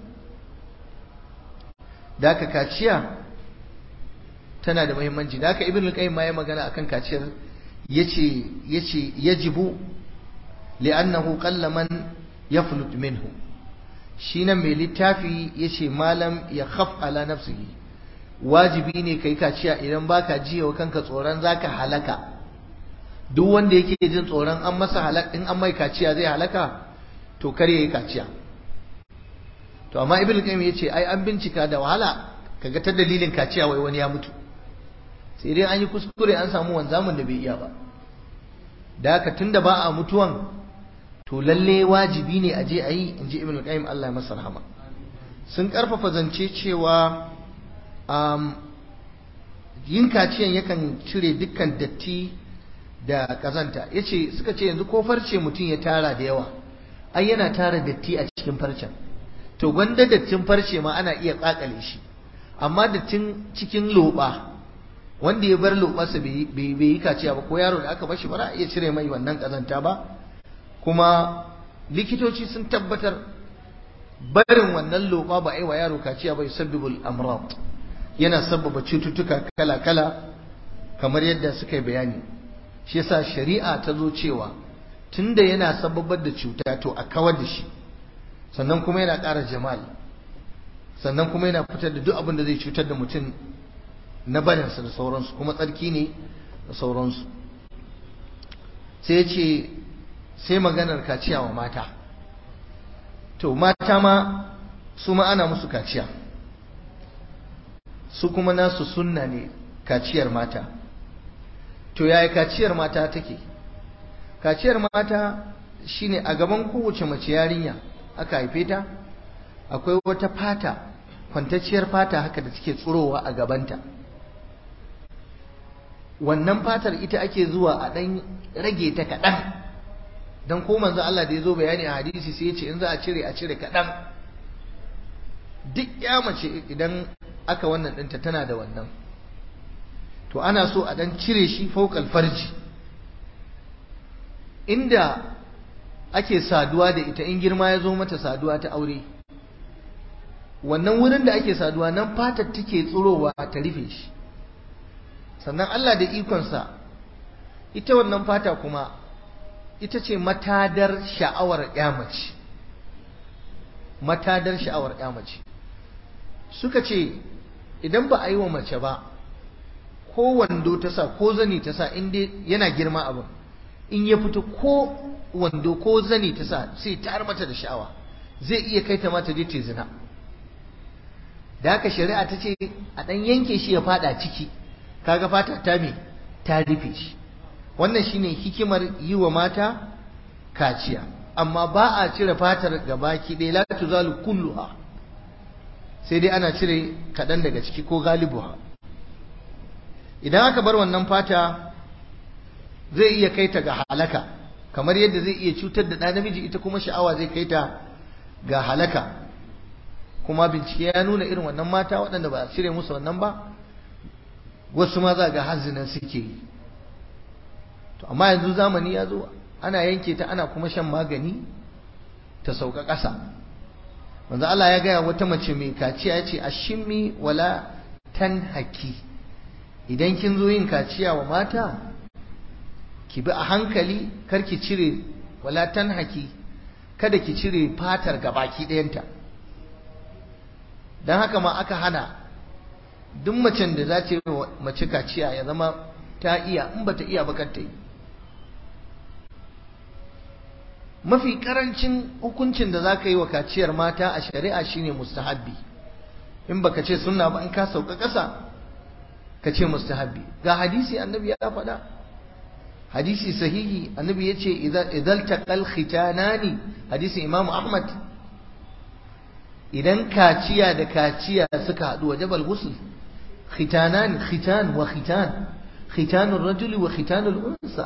Da aka kaciya tana da muhimmanci. Da aka Ibn al-Qayyim ma ya magana akan kaciyar, yace yace yajibu li'annahu qalla man yaflut minhu. Shi nan mai littafi yace malam ya khaf ala nafsihi, wajibi ne kai kaciya idan baka jiya kanka tsoron zaka halaka. Duk wanda yake jin tsoron an masa halak, in an mai kaciya zai halaka, to kar yayi kaciya. To amma Ibn Qayyim yace ai an bincika da wahala kaga ta dalilin kaciya wai wani ya mutu. Sai dai an yi kuskure, an samu wanzamin da bai iya ba. Da haka tunda ba a mutuwan, to lalle wajibi ne a je a yi, inji Ibn Qayyim Allah ya masa rahama. Sun karfafa zance cewa um, yin kaciyan yakan cire dukkan datti da kazanta. Yace suka ce yanzu ko farce mutum ya tara da yawa, ai yana tara datti a cikin farcen. To gwanda dattin farce ma ana iya kakale shi, amma dattin cikin loba wanda ya bar lobarsa bai yi kaciya ba ko yaro da aka bashi ba za a iya cire mai wannan kazanta ba. Kuma likitoci sun tabbatar barin wannan loba ba a yi wa yaro kaciya ba yusabbibul amrad, yana sabbaba cututtuka kala kala kamar yadda suka yi bayani. Shi yasa shari'a ta zo cewa tunda yana sababar da cuta to a kawar da shi, sannan kuma yana ƙara jamal, sannan kuma yana fitar da duk abin da zai cutar da mutum na barinsa da sauransu, kuma tsarki ne da sauransu. Sai ce sai maganar kaciya wa mata. To mata ma su ma ana musu kaciya, su kuma nasu sunna ne kaciyar mata. To yaya kaciyar mata take? Kaciyar mata shine a gaban kowace mace yarinya aka haife ta akwai wata fata, kwantacciyar fata haka da take tsurowa a gabanta. Wannan fatar ita ake zuwa a dan rage ta kaɗan, don ko manzo Allah da ya zo bayani a hadisi sai ya ce in za a cire a cire kaɗan. Duk ya mace idan aka wannan ɗinta tana da wannan, to ana so a dan cire shi fawqal farji, inda ake saduwa da ita in girma ya zo mata saduwa ta aure, wannan wurin da ake saduwa nan fatar take tsirowa ta rufe shi. Sannan Allah da ikonsa ita wannan fata kuma ita ce matadar sha'awar ya mace, matadar sha'awar ya mace. Suka ce idan ba a yi wa mace ba, ko wando ta sa ko zani ta sa, in dai yana girma abin, in ya fito ko wando ko zani ta sa sai ta mata da sha'awa, zai iya kai ta mata je ta zina. Da haka shari'a ta ce a dan yanke shi ya fada ciki, kaga fata ta me ta rufe shi. Wannan shine hikimar yi wa mata kaciya, amma ba a cire fatar gabaki ɗaya, la tuzalu kulluha, sai dai ana cire kaɗan daga ciki ko galibuha. Idan aka bar wannan fata zai iya kai ta ga halaka, kamar yadda zai iya cutar da ɗa namiji, ita kuma sha'awa zai kai ta ga halaka. Kuma bincike ya nuna irin wannan mata waɗanda ba a cire musu wannan ba, wasu ma za ga hazinan suke yi. To amma yanzu zamani ya zo ana yanke ta, ana kuma shan magani ta sauka ƙasa. Manzo Allah ya gaya wata mace mai kaciya ya ce ashimmi wala tanhaki, idan kin zo yin kaciya wa mata ki bi a hankali, kar ki cire, wala tanhaki, kada ki cire fatar gabaki ɗayanta. Don haka ma aka hana duk macen da za ta yi mace kaciya ya zama ta iya, in ba ta iya ba kar ta yi. Mafi karancin hukuncin da za ka yi wa kaciyar mata a shari'a shine mustahabbi. In baka ce sunna ba, in ka sauka ƙasa ka ce mustahabbi. Ga hadisi annabi ya faɗa, hadisi sahihi, annabi ya ce idan taqal khitanani, hadisi imamu Ahmad, idan kaciya da kaciya suka haɗu wa jabal ghusl, khitanan, khitan wa khitan, khitanur rajuli wa khitanul unsa.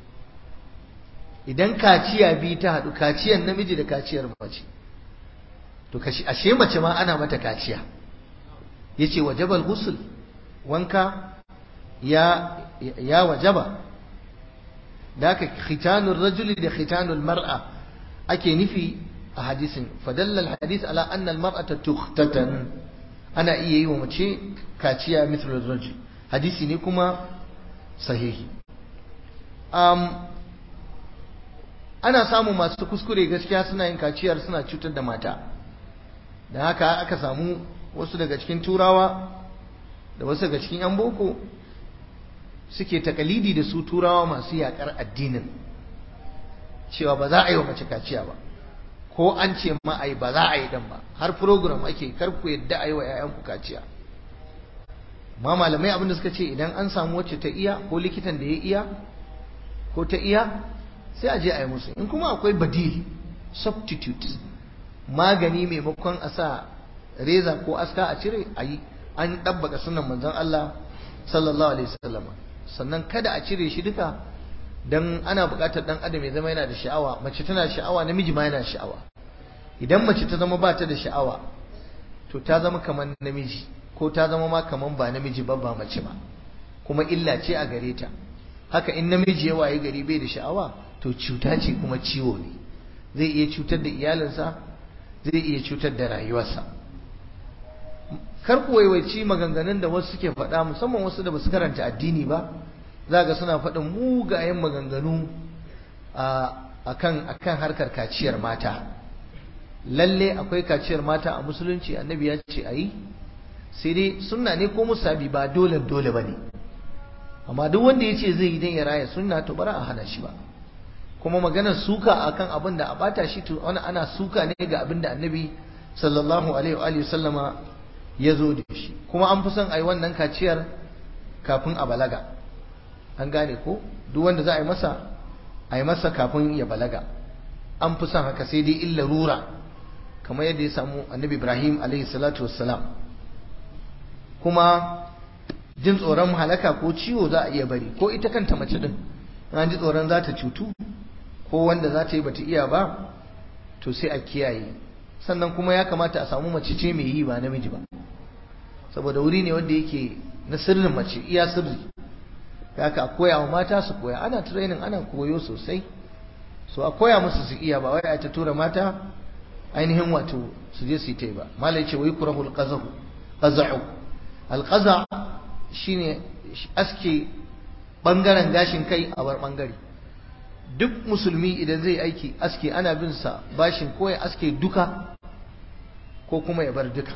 Idan kaciya biyu ta haɗu, kaciyar namiji da kaciyar mace, to ashe mace ma ana mata kaciya. Yace wajabal ghusl, wanka ya ya wajaba. Da haka khitanur rajuli da khitanul mar'a ake nufi a hadisin. Fadalla alhadith ala anna almar'ata tukhtatan, ana iya yi wa mace kaciya mithlu rajul. Hadisi ne kuma sahihi. um, ana samu masu kuskure gaskiya suna yin kaciyar suna cutar da mata. Da haka aka samu wasu daga cikin turawa da wasu daga cikin yan boko suke takalidi da su turawa masu yakar addinin, cewa ba za a yi wa mace kaciya ba, ko an ce ma a yi ba za a yi dan ba, har program ake kar ku yadda a yi wa 'ya'yanku kaciya. Ma malamai abin da suka ce idan an samu wacce ta iya, ko likitan da ya iya ko ta iya, sai a je a yi musu. In kuma akwai badil, substitute, magani maimakon a sa reza ko aska a cire, a yi, an ɗabbaka sunan manzon Allah sallallahu alaihi wasallam. Sannan kada a cire shi duka, dan ana buƙatar dan adam ya zama yana da sha'awa. Mace tana da sha'awa, namiji ma yana da sha'awa. Idan mace ta zama ba ta da sha'awa, to ta zama kamar namiji, ko ta zama ma kamar ba namiji ba ba mace ba. kuma illa ce a gare ta. Haka in namiji ya waye gari bai da sha'awa to cuta ce kuma ciwo ne, zai iya cutar da iyalinsa, zai iya cutar da rayuwarsa. Kar ku waiwaici maganganun da wasu suke faɗa, musamman wasu da basu karanta addini ba, za ga suna faɗin mugayen maganganu a kan akan harkar kaciyar mata. Lalle akwai kaciyar mata a musulunci, annabi ya ce ayi, sai dai sunna ne ko musabi, ba dole dole bane. Amma duk wanda ya ce zai yi dan ya raya sunna to bara a hana shi ba. Kuma maganar suka akan abin da a bata shi to wani ana suka ne ga abin da annabi sallallahu alaihi wa sallama ya zo da shi. Kuma an fi son a yi wannan kaciyar kafin a balaga, an gane ko? Duk wanda za a yi masa a yi masa kafin ya balaga, an fi son haka, sai dai illa rura, kamar yadda ya samu annabi Ibrahim alaihi salatu wassalam. Kuma jin tsoron halaka ko ciwo za a iya bari, ko ita kanta mace din an ji tsoron za ta cutu ko wanda za ta yi bata iya ba, to sai a kiyaye. Sannan kuma ya kamata a samu mace ce mai yi ba namiji ba, saboda wuri ne wanda yake na sirrin mace, iya sirri. Haka a koya wa mata su koya, ana training, ana koyo sosai, so a koya musu su iya, ba wai a ta tura mata ainihin wato su je su yi ta yi ba. Malai ce wai kurahul qazahu qazahu alqaza shine aske bangaren gashin kai a bar bangare. Duk musulmi idan zai aiki aske ana bin sa bashin ko ya aske duka ko kuma ya bar duka.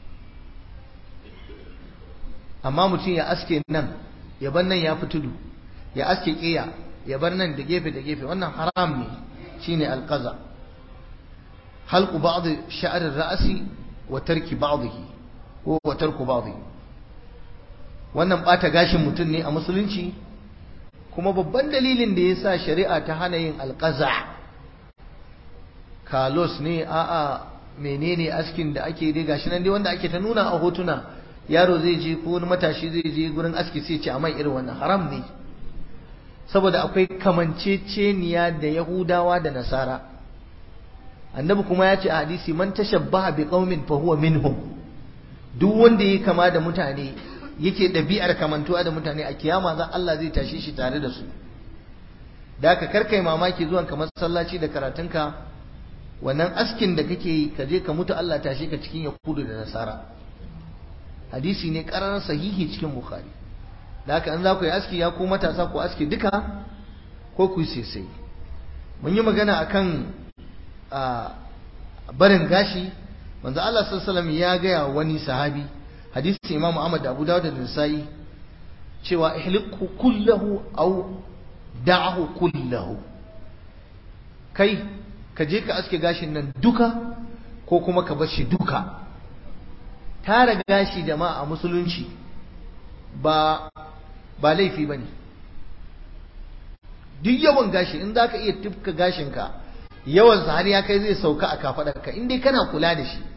Amma mutum ya aske nan ya bar nan ya fi tudu, ya aske kiya ya bar nan da gefe da gefe, wannan haram ne, shine alqaza. halqu ba'd sha'r ar-ra'si wa tarki ba'dihi ko wa tarku ba'dihi, wannan bata gashin mutum ne a musulunci. Kuma babban dalilin da yasa shari'a ta hana yin alqaza, kalos ne a'a menene askin da ake dai gashi nan dai wanda ake ta nuna a hotuna, yaro zai je ko wani matashi zai je gurin aski sai ce amma irin wannan haram ne, saboda akwai kamanceceniya da Yahudawa da Nasara. Annabi kuma ya ce a hadisi, man tashabbaha bi qaumin fa huwa minhum, duk wanda yake kama da mutane, yake ɗabi'ar kamantuwa da mutane, a kiyama za Allah zai tashe shi tare da su. Da ka karkai mamaki zuwan ka masallaci da karatunka, wannan askin da kake yi ka je ka mutu Allah tashe ka cikin Yahudu da Nasara. Hadisi ne ƙararar sahihi cikin Bukhari. Da haka an za ku yi aski, ya ku matasa ku aski duka ko ku yi sai. Mun yi magana akan a barin gashi. Manzo Allah sallallahu alaihi wasallam ya gaya wani sahabi, hadisi Imam Ahmad da Abu Dawud da Nasa'i, cewa ihliqu kullahu aw da'ahu kullahu, kai ka je ka aske gashin nan duka ko kuma ka bar shi duka. Tara gashi jama'a a musulunci ba ba laifi bane. Duk yawan gashi in zaka iya tufka gashinka, yawan sa har ya kai zai sauka a kafadarka, in dai kana kula da shi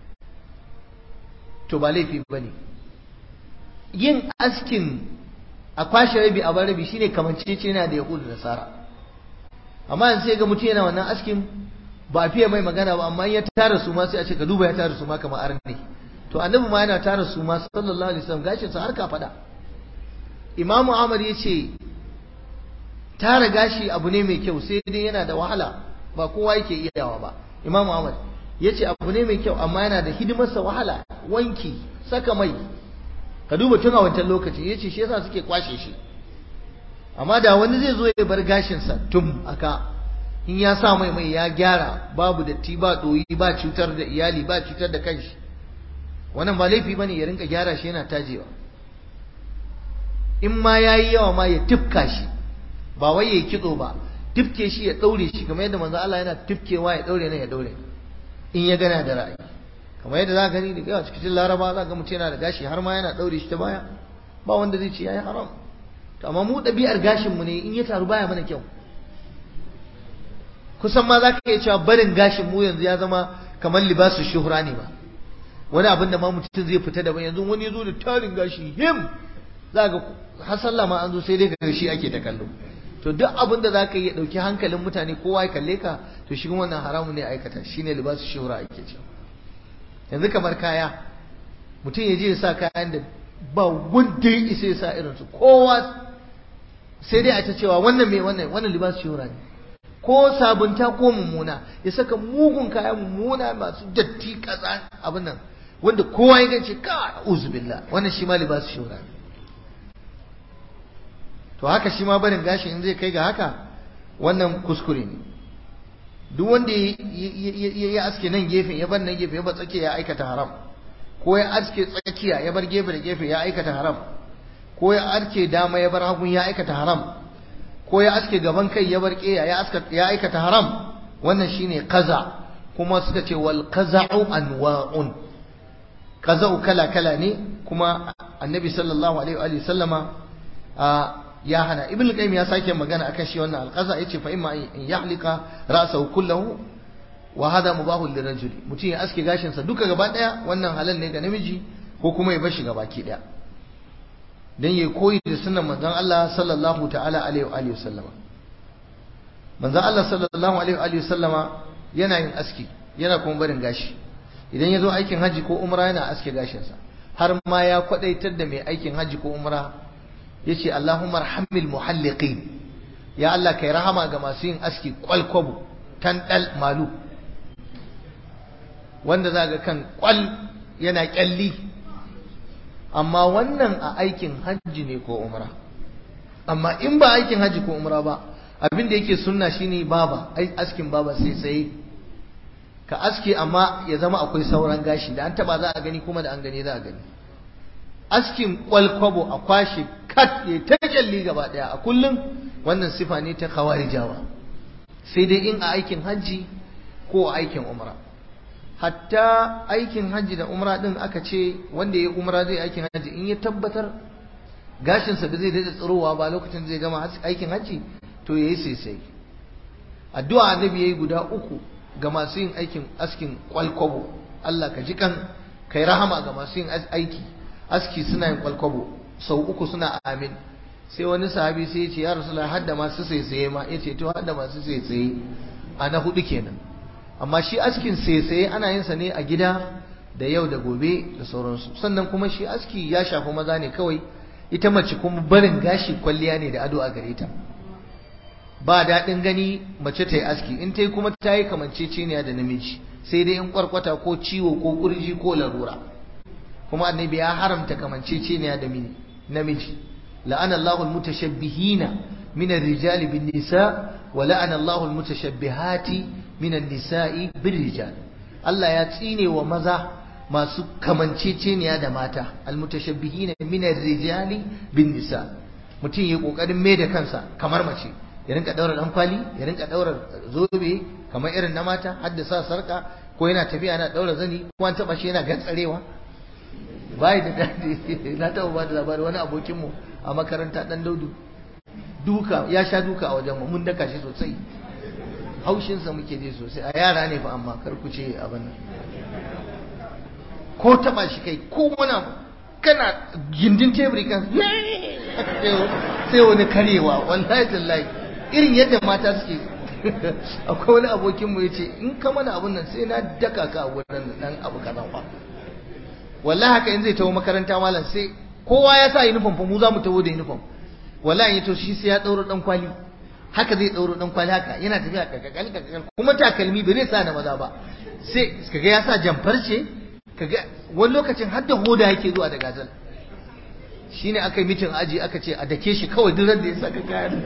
to ba laifi bane. Yin askin a kwashe rabi a bar rabi shine kamanceceniya da Yahudu da Nasara. Amma yanzu sai ga mutum yana wannan askin ba fiye mai magana ba, amma ya tara su ma sai a ce ka duba ya tara su ma kamar arne. To annabi ma yana tara su ma sallallahu alaihi wasallam gashin sa har ka fada. Imam Ahmad ya ce tara gashi abu ne mai kyau, sai dai yana da wahala, ba kowa yake iyawa ba. Imam Ahmad ya ce abu ne mai kyau amma yana da hidimarsa wahala, wanki, saka mai. Ka duba tun a wancan lokaci, ya ce shi yasa suke kwashe shi. Amma da wani zai zo ya bar gashinsa tum aka, in ya sa mai mai ya gyara, babu datti ba doyi ba cutar da iyali ba cutar da kanshi, wannan ba laifi bane ya rinka gyara shi yana tajewa. In ma yayi yawa ma ya tifka shi, ba wai ya kitso ba, tifke shi ya daure shi kamar yadda manzo Allah yana tifkewa ya daure ne ya daure in ya gana da ra'ayi. Kamar yadda za ka gani da yawa cikin Laraba za ga mutum yana da gashi har ma yana daure shi ta baya, ba wanda zai ce yayi haram. To amma mu ɗabi'ar gashin mu ne in ya taru baya mana kyau. Kusan ma za ka iya cewa barin gashin mu yanzu ya zama kamar libasu shuhra ne ba, wani abin da ma mutum zai fita daban. Yanzu wani ya zo da tarin gashi him, za ga har sallah ma an zo sai dai ga shi ake ta kallo. To duk abin da za ka yi ya ɗauki hankalin mutane, kowa ya kalle ka, to shi wannan haramun ne aikata, shi ne libasu shuhra ake cewa. Yanzu kamar kaya, mutum ya je ya sa kayan da ba wanda ya isa ya sa irinsu, kowa sai dai a ta cewa wannan mai wannan wannan libas shura ne, ko sabunta ko mummuna, ya saka mugun kaya mummuna masu datti kaza abin nan wanda kowa ya gance ka uzubillah, wannan shi ma libas shura ne. to haka shi ma barin gashi in zai kai ga haka wannan kuskure ne. duk wanda ya aske nan gefen ya bar nan gefe ya bar tsakiya ya aikata haram, ko ya aske tsakiya ya bar gefe da gefe ya aikata haram, ko ya aske dama ya bar hagun ya aikata haram, ko ya aske gaban kai ya bar ƙeya ya aikata haram. wannan shine qaza. kuma suka ce wal qaza'u anwa'un, qaza'u kala kala ne, kuma annabi sallallahu alaihi wa sallama ya hana. ibn al-qayyim ya sake magana akan shi wannan al-qaza, yace fa imma in yahlika ra'sahu kullahu wa hada mubahun lirajuli, mutum ya aske gashin sa duka gaba daya, wannan halal ne ga namiji, ko kuma ya bar shi gaba ki daya dan yayi koyi da sunnan manzon Allah sallallahu ta'ala alaihi wa alihi wasallama. manzon Allah sallallahu alaihi wa alihi wasallama yana yin aski, yana kuma barin gashi. idan ya zo aikin haji ko umra yana aske gashin sa, har ma ya kwadaitar da mai aikin haji ko umra yace Allahumma arhamil muhalliqin, ya Allah kai rahama ga masu yin aski kwalkwabo tandal malu, wanda za ga kan kwal yana kyalli, amma wannan a aikin hajji ne ko umra. amma in ba aikin hajji ko umra ba, abin da yake sunna shine baba, ai askin baba sai sai ka aske, amma ya zama akwai sauran gashi, da an taba za a gani, kuma da an gani za a gani. askin kwalkwabo a kwashe kat ya ta kyalli gaba daya a kullum, wannan sifa ne ta khawarijawa, sai dai in a aikin hajji ko a aikin umra. hatta aikin hajji da umra din aka ce wanda ya umra zai aikin hajji, in ya tabbatar gashinsa da zai daɗa tsirowa ba lokacin zai gama aikin hajji, to yayi sai sai. addu'a annabi yayi guda uku ga masu yin aikin askin kwalkwabo, Allah ka ji kan kai rahama ga masu yin aiki aski suna yin kwalkwabo, sau uku suna amin. sai wani sahabi sai ya ce ya rasulullah hadda masu saisaye ma, ya ce to hadda masu saisaye a na hudu kenan. amma shi askin saisaye ana yin sa ne a gida da yau da gobe da sauransu. sannan kuma shi aski ya shafi maza ne kawai, ita mace kuma barin gashi kwalliya ne da ado a gare ta. ba daɗin gani mace ta yi aski, in ta yi kuma ta yi kamanceceniya da namiji, sai dai in kwarkwata ko ciwo ko kurji ko larura. kuma annabi ya haramta kamanceceniya da namiji. la'ana Allahu al-mutashabbihina min ar-rijali bin nisa wa la'ana Allahu al-mutashabbihati min an-nisa'i bir rijal. Allah ya tsine wa maza masu kamanceceniya da mata, al-mutashabbihina min ar-rijali bin nisa. mutum yayi kokarin mai da kansa kamar mace, ya rinka daura dan kwali, ya rinka daura zobe kamar irin na mata, haddasa sarka, ko yana tafiya yana daura zani, ko an taba shi yana gatsarewa. bai da dadi. na taba ba da labari, wani abokin mu a makaranta dan Daudu, duka ya sha duka a wajen mu, mun daka shi sosai, haushin sa muke ji sosai. a yara ne fa, amma kar ku ce abin nan, ko taba shi kai ko muna kana gindin teburi kan sai wani karewa, wallahi tallahi irin yadda mata suke. akwai wani abokin mu yace in ka mana abun nan sai na daka ka a wurin dan abu kaza ba. wallahi haka in zai tawo makaranta malam, sai kowa ya sa uniform fa mu za mu tawo da uniform. wallahi yato shi sai ya dauro dan kwali, haka zai dauro dan kwali haka, yana tafiya kakakal kakakal, kuma takalmi bai sa na maza ba. sai kaga ya sa jamfar ce, kaga wani lokacin har da hoda yake zuwa da gazal. shine aka yi mitin aji aka ce a dake shi kawai duk da ya saka kayan.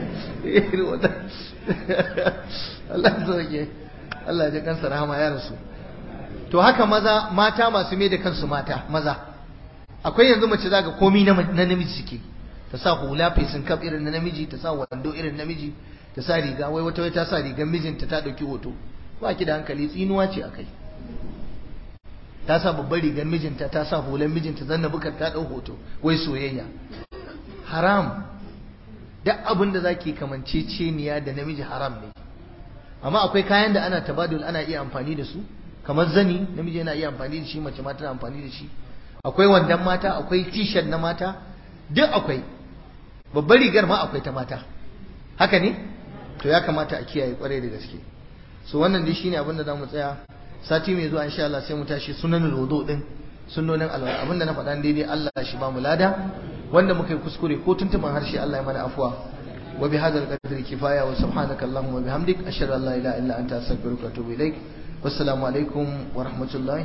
Allah ya sauke, Allah ya kansa rahama ya rasu. to haka maza, mata masu mai da kansu mata maza, akwai yanzu mace zaga komai na namiji suke, ta sa hula fesin kaf irin na namiji, ta sa wando irin namiji, ta sa riga, wai wata wai ta sa rigar mijinta ta dauki hoto. ba ki da hankali, tsinuwa ce akai. ta sa babbar rigar mijinta, ta sa hulan mijinta, zanna bukar ta dau hoto, wai soyayya. haram. duk abin da zaki kamanceceniya da namiji haram ne. amma akwai kayan da ana tabadul, ana iya amfani da su, kamar zani, namiji yana iya amfani da shi, mace ma tana amfani da shi. akwai wandan mata, akwai t-shirt na mata, duk akwai. babbar rigar ma akwai ta mata, haka ne. to ya kamata a kiyaye kwarai da gaske. so wannan dai shine abin da zamu tsaya. sati mai zuwa insha Allah sai mu tashi sunanul wudu din, sunnonin alwala abinda na faɗa daidai Allah shi ba mu lada wanda muka yi kuskure ko tuntuban harshe Allah ya mana afwa wa bi hadzal qadri kifaya wa subhanaka allahumma wa bihamdik ashhadu an la ilaha illa anta astaghfiruka wa atubu ilaik wassalamu alaikum wa rahmatullahi